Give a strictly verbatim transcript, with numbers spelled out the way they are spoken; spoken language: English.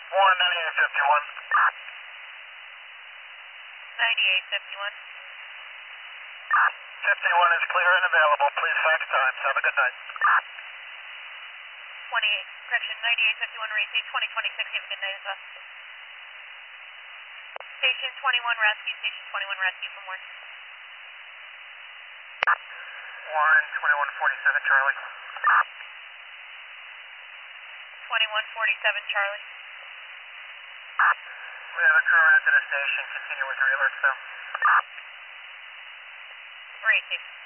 one ninety-eight fifty-one. ninety-eight fifty-one. fifty-one is clear and available. Please fax times. Have a good night. twenty-eight, correction, ninety-eight fifty-one received, twenty twenty-six, have a good night as well. Station twenty-one rescue, station twenty-one rescue from work. one twenty-one forty-seven Charlie. twenty-one forty-seven Charlie. We have a crew at the station. Continue with your alerts now. Received.